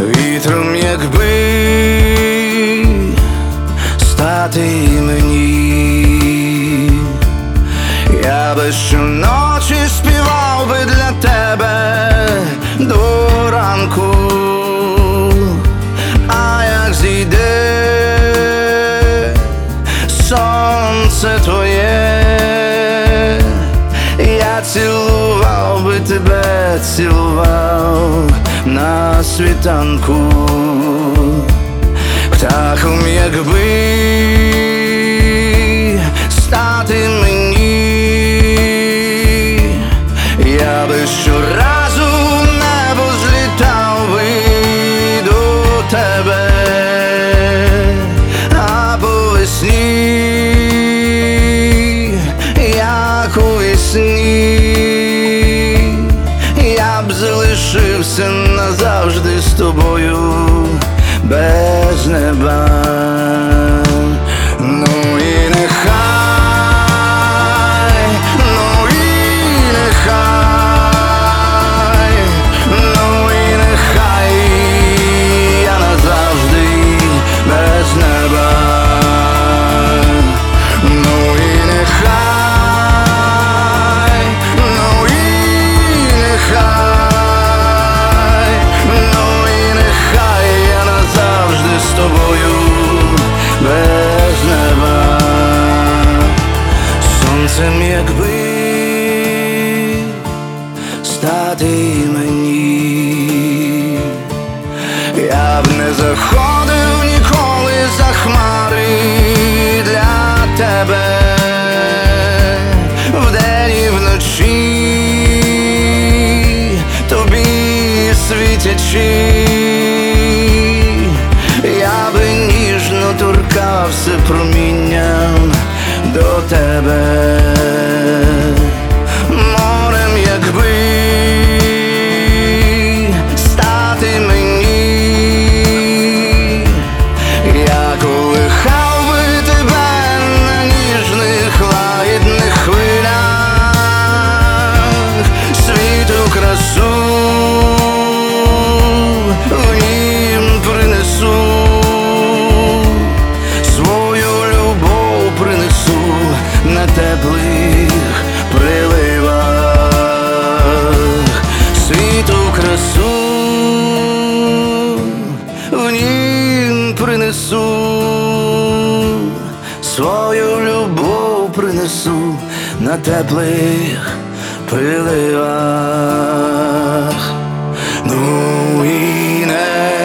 вітром, якби стати мені, я би щоночі співав би для тебе до ранку, а як зійде сонце твоє, я цілував би тебе, цілував на світанку, птахом, якби стати мені, я би щоразу в небо злітав би до тебе, а по весні, як у весні, я б залишився назавжди з тобою без неба. Ну і нехай, ну і нехай, ну і нехай я назавжди без неба. Ну і нехай, ну і нехай, ну і нехай я назавжди з тобою без неба. Сонцем, якби стати мені, я б не заходив ніколи за хмари для тебе, вдень і вночі тобі світячи, я би ніжно торкався промінням до тебе, морем, якби стати мені, я колихав би тебе на ніжних лагідних хвилях, світу красу в нім принесу, свою любов принесу на теплих приливах, світу красу в нім принесу, свою любов принесу на теплих приливах. Ну і не